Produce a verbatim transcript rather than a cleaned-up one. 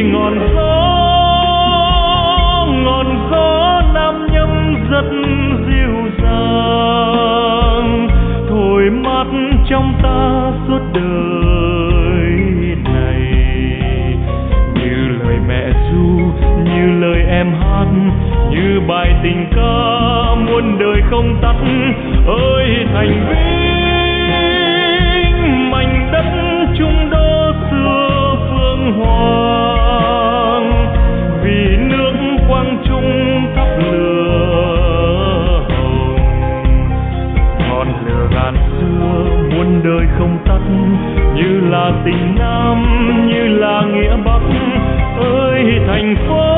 ngọn gió ngọn gió nam nhâm rất dịu dàng thổi mát trong ta suốt đời này, như lời mẹ ru, như lời em hát, như bài tình ca muôn đời không tắt. Ơi Thành Vinh, mảnh đất Trung Đô xưa phương hoàng, vì nước quang trung thắp lửa hồng, ngọn lửa ngàn xưa muôn đời không tắt, như là tình Nam, như là nghĩa Bắc. Ơi thành phố